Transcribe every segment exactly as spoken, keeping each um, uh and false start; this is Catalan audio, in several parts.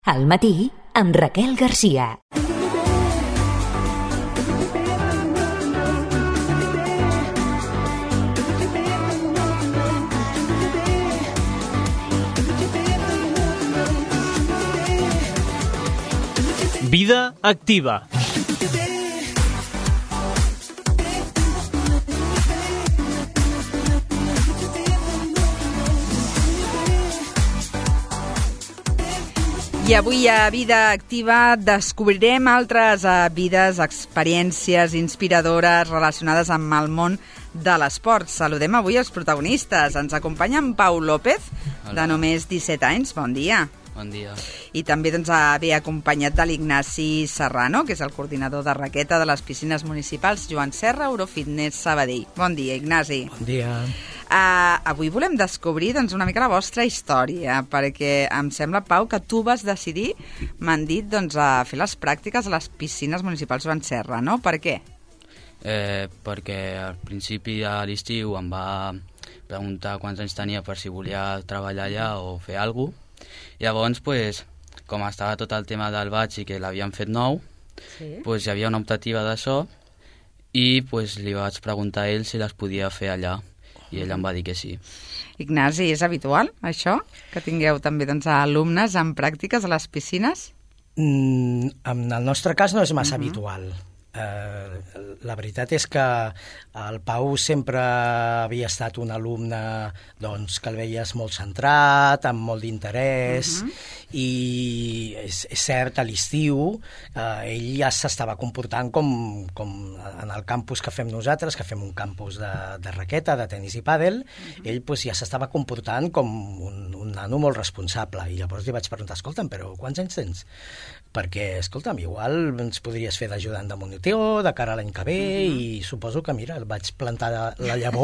Al matí, amb Raquel Garcia. Vida activa. I avui a Vida Activa descobrirem altres uh, vides, experiències inspiradores relacionades amb el món de l'esport. Saludem avui els protagonistes. Ens acompanya en Pau López, Hola. De només disset anys. Bon dia. Bon dia. I també doncs, ve acompanyat de l'Ignasi Serrano, que és el coordinador de raqueta de les piscines municipals Joan Serra, Eurofitness Sabadell. Bon dia, Ignasi. Bon dia. Uh, avui volem descobrir doncs, una mica la vostra història, perquè em sembla, Pau, que tu vas decidir, m'han dit, doncs, a fer les pràctiques a les piscines municipals Joan Serra, no? Per què? Eh, perquè al principi de l'estiu em va preguntar quants anys tenia per si volia treballar allà o fer alguna cosa. Llavors, pues, com estava tot el tema del batx i que l'havien fet nou, sí. pues, hi havia una optativa d'això i pues, li vaig preguntar a ell si les podia fer allà. I ell em va dir que sí. Ignasi, és habitual, això? Que tingueu també doncs, alumnes en pràctiques a les piscines? Mm, en el nostre cas no és massa uh-huh. habitual. Uh, la veritat és que el Pau sempre havia estat un alumne doncs, que el veies molt centrat, amb molt d'interès, uh-huh. i és, és cert, a l'estiu uh, ell ja s'estava comportant com, com en el campus que fem nosaltres, que fem un campus de, de raqueta, de tenis i pàdel, uh-huh. ell pues, ja s'estava comportant com un, un nano molt responsable, i llavors li vaig preguntar, escolta'm, però quants anys tens? Perquè, escolta'm, igual ens podries fer d'ajudant de monitor de cara a l'any que ve, uh-huh. i suposo que, mira, el vaig plantar la llavor.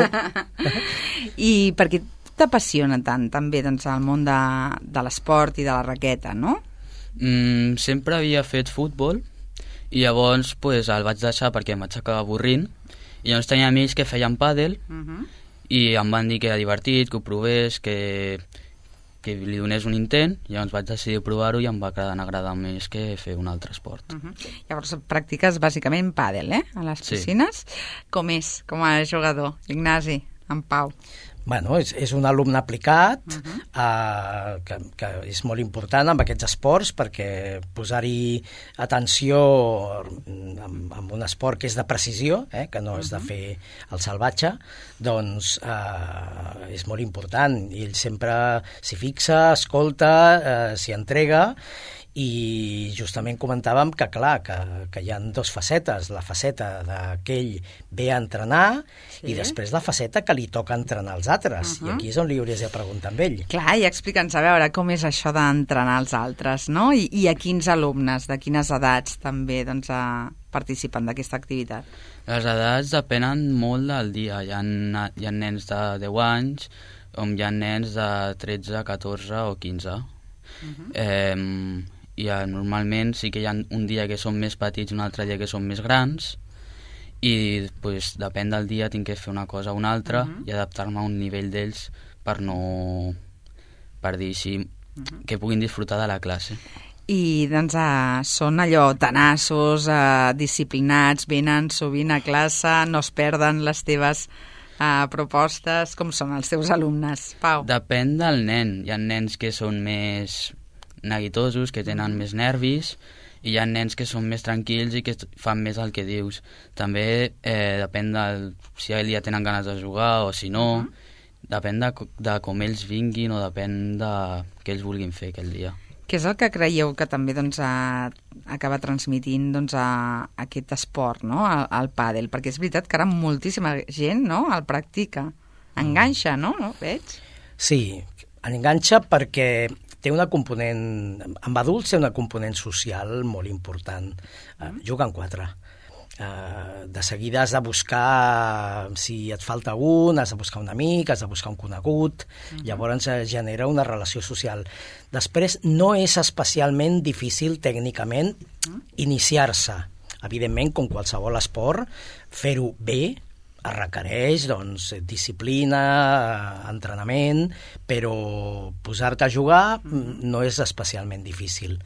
I per què t'apassiona tant, també, doncs, el món de, de l'esport i de la raqueta, no? Mm, sempre havia fet futbol, i llavors pues, el vaig deixar perquè em vaig acabar avorrint, i llavors tenia amics que feien pàdel, uh-huh. i em van dir que era divertit, que ho provés, que... que li donés un intent, llavors vaig decidir provar-ho i em va agradar més que fer un altre esport. Uh-huh. Llavors practiques bàsicament pàdel, eh? A les piscines. Sí. Com és, com a jugador, Ignasi, en Pau? Bueno, és, és un alumne aplicat, uh-huh. eh, que, que és molt important amb aquests esports, perquè posar-hi atenció amb, amb un esport que és de precisió, eh, que no uh-huh. és de fer el salvatge, doncs eh, és molt important. I ell sempre s'hi fixa, escolta, eh, s'hi entrega, i justament comentàvem que, clar, que, que hi ha dues facetes, la faceta que ell ve a entrenar sí. i després la faceta que li toca entrenar els altres, uh-huh. i aquí és on li hauries de preguntar amb ell. Clar, i explica'ns a veure com és això d'entrenar els altres, no? I, i a quins alumnes, de quines edats també doncs, a, participen d'aquesta activitat? Les edats depenen molt del dia. Hi ha, hi ha nens de deu anys, com hi ha nens de tretze, catorze o quinze. Uh-huh. Eh, i normalment sí que hi ha un dia que són més petits i un altre dia que són més grans, i pues, depèn del dia tinc que fer una cosa o una altra uh-huh. i adaptar-me a un nivell d'ells per no... per dir així, uh-huh. que puguin disfrutar de la classe. I doncs uh, són allò tenaços, uh, disciplinats, venen sovint a classe, no es perden les teves uh, propostes. Com són els teus alumnes, Pau? Depèn del nen. Hi ha nens que són més neguitosos, que tenen més nervis, i hi ha nens que són més tranquils i que fan més el que dius. També eh, depèn del si ja tenen ganes de jugar o si no, uh-huh. depèn de, de com ells vinguin o depèn de què ells vulguin fer aquell dia. Què és el que creieu que també doncs, a, acaba transmitint doncs, a, a aquest esport, no? al, al pàdel? Perquè és veritat que ara moltíssima gent no? el practica. Enganxa, no? no? Veig? Sí, enganxa perquè té una component, amb adults té una component social molt important. Uh, juguen quatre. Uh, de seguida has de buscar, si et falta un, has de buscar un amic, has de buscar un conegut, uh-huh. llavors es genera una relació social. Després, no és especialment difícil tècnicament uh-huh. iniciar-se. Evidentment, com qualsevol esport, fer-ho bé es requereix doncs, disciplina, entrenament, però posar-te a jugar no és especialment difícil.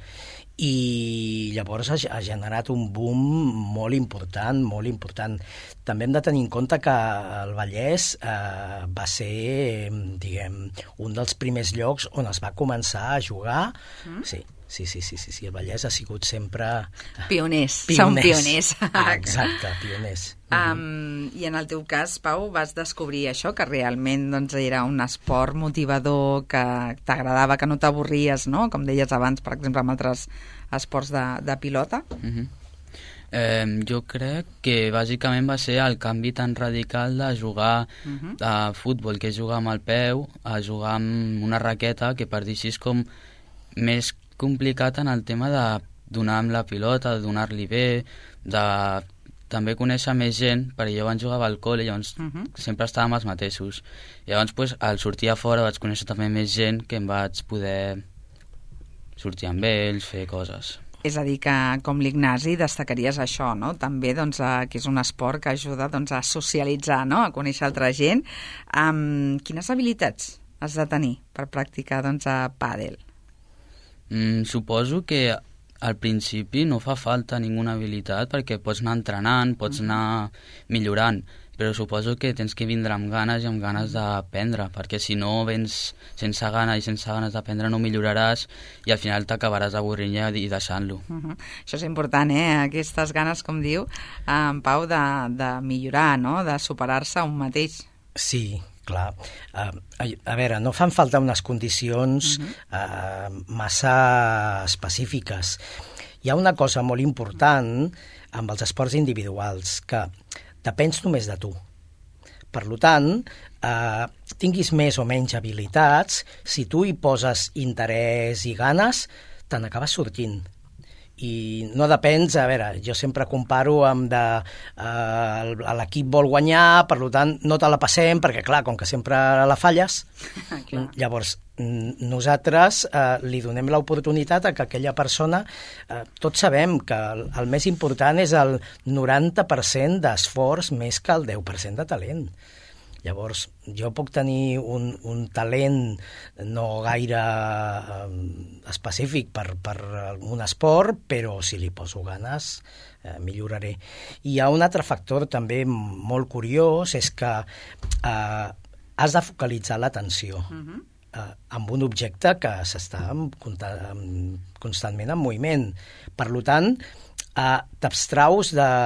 I llavors ha generat un boom molt important, molt important. També hem de tenir en compte que el Vallès eh, va ser, diguem, un dels primers llocs on es va començar a jugar. Mm. Sí, sí, sí, sí, sí, sí, el Vallès ha sigut sempre... Pioners, pioners. som pioners. Ah, exacte, pioners. Um, I en el teu cas, Pau, vas descobrir això, que realment doncs, era un esport motivador, que t'agradava, que no t'avorries, no? Com deies abans, per exemple, amb altres esports de, de pilota. Uh-huh. eh, jo crec que bàsicament va ser el canvi tan radical de jugar uh-huh. a futbol, que és jugar amb el peu, a jugar amb una raqueta, que per dir així és com més complicat en el tema de donar amb la pilota, de donar-li bé, de també conèixer més gent, perquè jo abans jugava al col·le, llavors uh-huh. sempre estàvem els mateixos. Llavors, pues, al sortir a fora vaig conèixer també més gent que em vaig poder sortir amb ells, fer coses. És a dir, que com l'Ignasi destacaries això, no? També doncs, que és un esport que ajuda doncs, a socialitzar, no? A conèixer altra gent. Um, quines habilitats has de tenir per practicar doncs, a pàdel? Mm, suposo que al principi no fa falta ninguna habilitat perquè pots anar entrenant, pots anar millorant, però suposo que tens que vindre amb ganes i amb ganes d'aprendre, perquè si no vens sense gana i sense ganes d'aprendre no milloraràs i al final t'acabaràs avorrint i deixant-lo. Uh-huh. Això és important, eh? Aquestes ganes, com diu en Pau, de, de millorar, no? De superar-se un mateix. Sí, clar. Uh, a, a veure, no fan falta unes condicions uh-huh. uh, massa específiques. Hi ha una cosa molt important amb els esports individuals, que depens només de tu. Per tant, eh, tinguis més o menys habilitats, si tu hi poses interès i ganes, te n'acabes sortint. I no depens, a veure, jo sempre comparo amb de eh, l'equip vol guanyar, per tant no te la passem, perquè clar, com que sempre la falles, llavors nosaltres eh, li donem l'oportunitat a que aquella persona, eh, tots sabem que el, el més important és el noranta per cent d'esforç més que el deu per cent de talent. Llavors, jo puc tenir un, un talent no gaire eh, específic per, per un esport, però si li poso ganes eh, milloraré. I hi ha un altre factor també molt curiós, és que eh, has de focalitzar l'atenció uh-huh. eh, amb un objecte que s'està constantment en moviment. Per tant, Uh, t'abstraus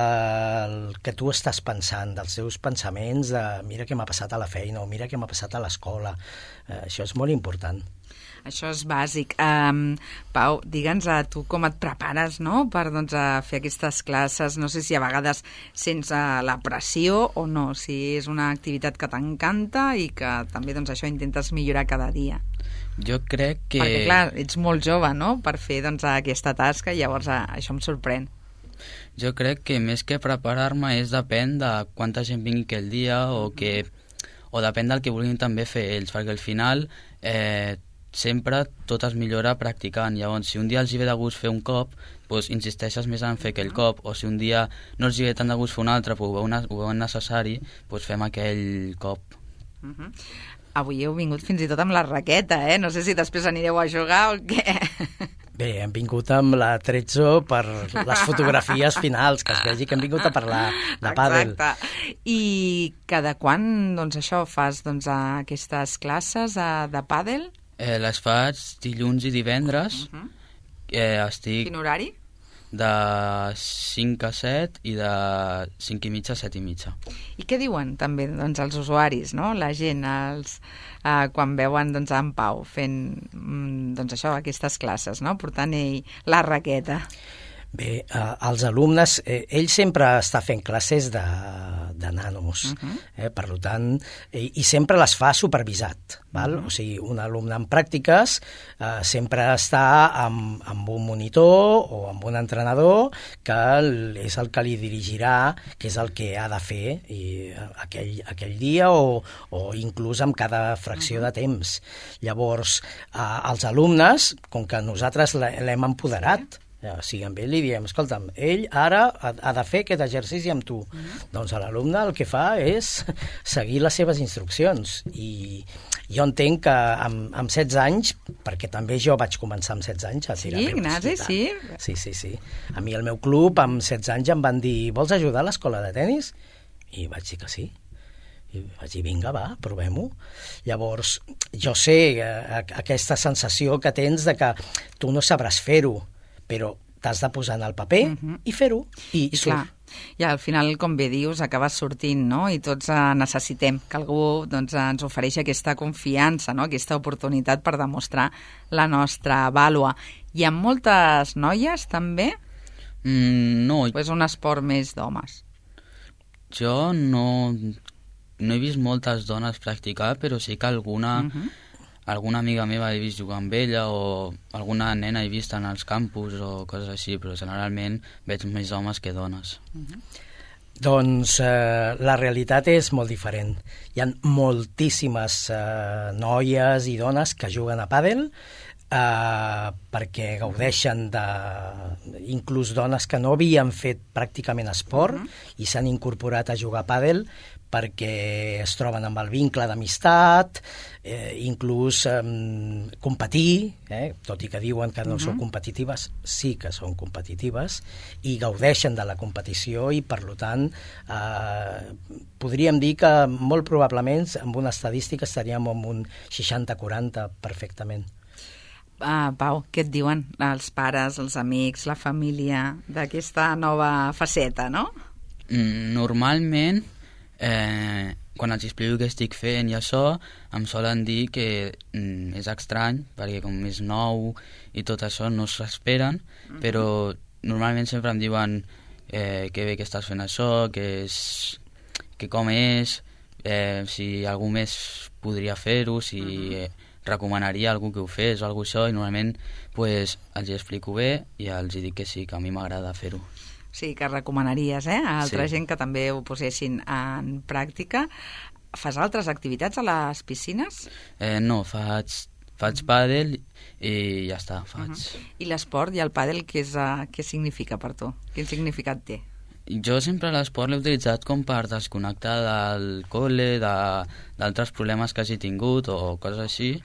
del que tu estàs pensant, dels teus pensaments, de mira què m'ha passat a la feina o mira què m'ha passat a l'escola. Uh, això és molt important. Això és bàsic. Um, Pau, digue'ns a tu com et prepares, no?, per doncs, a fer aquestes classes. No sé si a vegades sents uh, la pressió o no, si és una activitat que t'encanta i que també doncs, això intentes millorar cada dia. Jo crec que... Perquè, clar, ets molt jove, no?, per fer doncs, aquesta tasca, i llavors uh, això em sorprèn. Jo crec que més que preparar-me és depèn de quanta gent vingui aquell dia o, que, o depèn del que vulguin també fer ells, perquè al final eh, sempre tot es millora practicant. Llavors, si un dia els hi ve de gust fer un cop, doncs insisteixes més en fer aquell cop, o si un dia no els hi ve tant de gust fer un altre, però ho veuen, ho veuen necessari, doncs fem aquell cop. Uh-huh. Avui heu vingut fins i tot amb la raqueta, eh? No sé si després anireu a jugar o què. Bé, hem vingut amb la Trezzo per les fotografies finals, que es vegi que hem vingut a parlar de pàdel. Exacte. I cada quan, doncs això, fas doncs, aquestes classes de pàdel? Eh, les faig dilluns i divendres. Uh-huh. eh, estic... Quin horari? De cinc a set i de cinc i mitja a set i mitja. I què diuen també doncs, els usuaris, no? La gent, els, eh, quan veuen doncs, en Pau fent doncs, això, aquestes classes, no? Portant ell la raqueta? Bé, eh, els alumnes, eh, ell sempre està fent classes de, de nanos, uh-huh. eh, per tant, i, i sempre les fa supervisat, val? Uh-huh. O sigui, un alumne en pràctiques eh, sempre està amb, amb un monitor o amb un entrenador que és el que li dirigirà, que és el que ha de fer i, aquell, aquell dia o, o inclús amb cada fracció uh-huh. de temps. Llavors, eh, els alumnes, com que nosaltres l'hem empoderat, O sigui, amb ell li diem, escolta'm, ell ara ha, ha de fer aquest exercici amb tu. Mm. Doncs l'alumne el que fa és seguir les seves instruccions. I jo entenc que amb, amb setze anys, perquè també jo vaig començar amb setze anys a tirar sí, peus. Ignasi, sí? Sí, sí, sí. A mi al meu club, amb setze anys, em van dir, vols ajudar a l'escola de tennis? I vaig dir que sí. I vaig dir, vinga, va, provem-ho. Llavors, jo sé eh, aquesta sensació que tens de que tu no sabràs fer-ho, però t'has de posar en el paper uh -huh. i fer-ho, i, i surt. I al final, com bé dius, acabes sortint, no? I tots eh, necessitem que algú doncs, ens ofereixi aquesta confiança, no? Aquesta oportunitat per demostrar la nostra vàlua. Hi ha moltes noies, també? Mm, no. O és un esport més d'homes? Jo no, no he vist moltes dones practicar, però sí que alguna... Uh -huh. Alguna amiga meva he vist jugar amb ella o alguna nena he vist en els campus o coses així, però generalment veig més homes que dones. Uh-huh. Doncs eh, la realitat és molt diferent. Hi ha moltíssimes eh, noies i dones que juguen a pàdel eh, perquè gaudeixen de... inclús dones que no havien fet pràcticament esport uh-huh. i s'han incorporat a jugar a pàdel perquè es troben amb el vincle d'amistat, eh, inclús eh, competir, eh, tot i que diuen que no uh-huh. són competitives, sí que són competitives, i gaudeixen de la competició i, per tant, eh, podríem dir que molt probablement amb una estadística estaríem en un seixanta quaranta perfectament. Uh, Pau, què et diuen els pares, els amics, la família d'aquesta nova faceta, no? Mm, normalment Eh, quan els explico què estic fent i això, em solen dir que mm, és estrany, perquè com és nou i tot això no s'ho esperen, uh-huh. però normalment sempre em diuen eh, que bé que estàs fent això, que, és, que com és, eh, si algú més podria fer-ho, si uh-huh. eh, recomanaria algú que ho fes o alguna cosa això, i normalment pues, els hi explico bé i els hi dic que sí, que a mi m'agrada fer-ho. Sí, que recomanaries, eh? A altra sí. gent que també ho posessin en pràctica. Fas altres activitats a les piscines? Eh, no, faig, faig pàdel i ja està, faig. Uh-huh. I l'esport i el pàdel, què, és, uh, què significa per tu? Quin significat té? Jo sempre l'esport l'he utilitzat com per desconnectar del col·le, d'altres problemes que hagi tingut o coses així.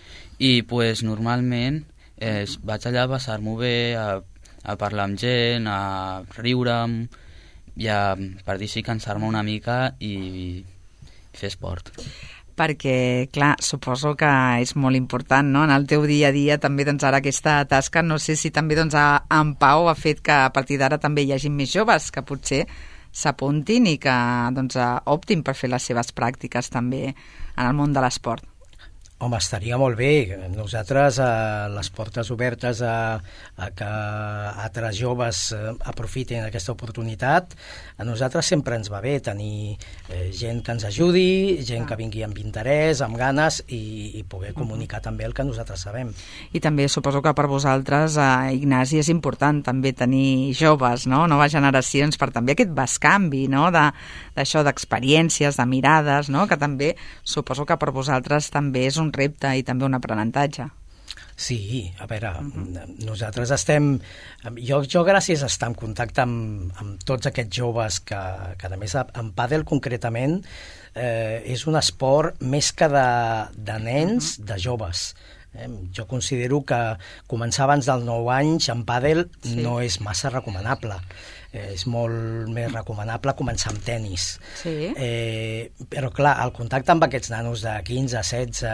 I pues, normalment eh, vaig allà a passar-m'ho bé, a a parlar amb gent, a riure'm i a, per dir sí, cansar-me una mica i, i fer esport. Perquè, clar, suposo que és molt important, no?, en el teu dia a dia també, doncs, ara aquesta tasca, no sé si també, doncs, en Pau ha fet que a partir d'ara també hi hagi més joves que potser s'apuntin i que, doncs, optin per fer les seves pràctiques també en el món de l'esport. Home, estaria molt bé. Nosaltres, a les portes obertes a, a que altres joves aprofitin aquesta oportunitat, a nosaltres sempre ens va bé tenir eh, gent que ens ajudi, gent que vingui amb interès, amb ganes, i, i poder comunicar també el que nosaltres sabem. I també suposo que per vosaltres, eh, Ignasi, és important també tenir joves, no?, noves generacions, per també aquest bescanvi, no?, d'això, d'experiències, de mirades, no?, que també suposo que per vosaltres també és un repte i també un aprenentatge. Sí, a veure, uh-huh. nosaltres estem... Jo, jo gràcies a estar en contacte amb, amb tots aquests joves que, que a més, en pàdel concretament, eh, és un esport més que de, de nens, uh-huh. de joves. Eh, jo considero que començar abans dels nou anys en pàdel sí. no és massa recomanable. Eh, és molt més recomanable començar amb tennis. Sí. Eh, però, clar, el contacte amb aquests nanos de quinze, setze...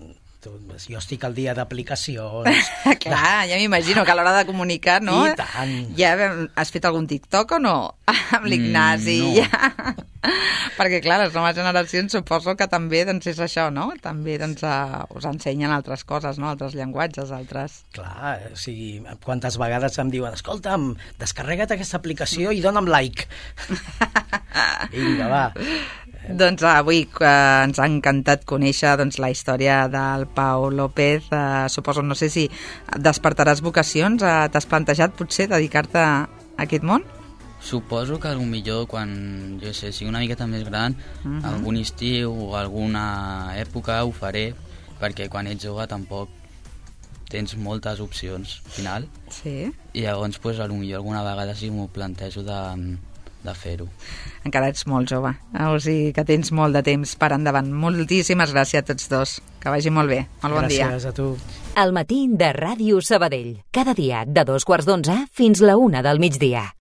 Jo estic al dia d'aplicacions... Clar, ja m'imagino que a l'hora de comunicar, no? I tant! Ja has fet algun TikTok o no? Amb l'Ignasi? Mm, no. Ja. Perquè, clar, les noves generacions suposo que també, doncs, és això, no? També, doncs, uh, us ensenyen altres coses, no? Altres llenguatges, altres... Clar, o sigui, quantes vegades em diuen, escolta'm, descarrega't aquesta aplicació i dona'm like. Vinga, va. Doncs avui eh, ens ha encantat conèixer, doncs, la història del Pau López. Eh, suposo, no sé si despertaràs vocacions. Eh, T'has plantejat potser dedicar-te a aquest món? Suposo que potser quan, jo sé, sigui una miqueta més gran, uh-huh. algun estiu o alguna època ho faré, perquè quan ets jove tampoc tens moltes opcions al final. Sí. I llavors, pues, potser alguna vegada sí m'ho plantejo de, de fer-ho. Encara ets molt jove, eh? O sigui que tens molt de temps per endavant. Moltíssimes gràcies a tots dos. Que vagi molt bé. Molt bon dia. Gràcies a tu. El matí de Ràdio Sabadell. Cada dia de dos quarts d'onze fins la una del migdia.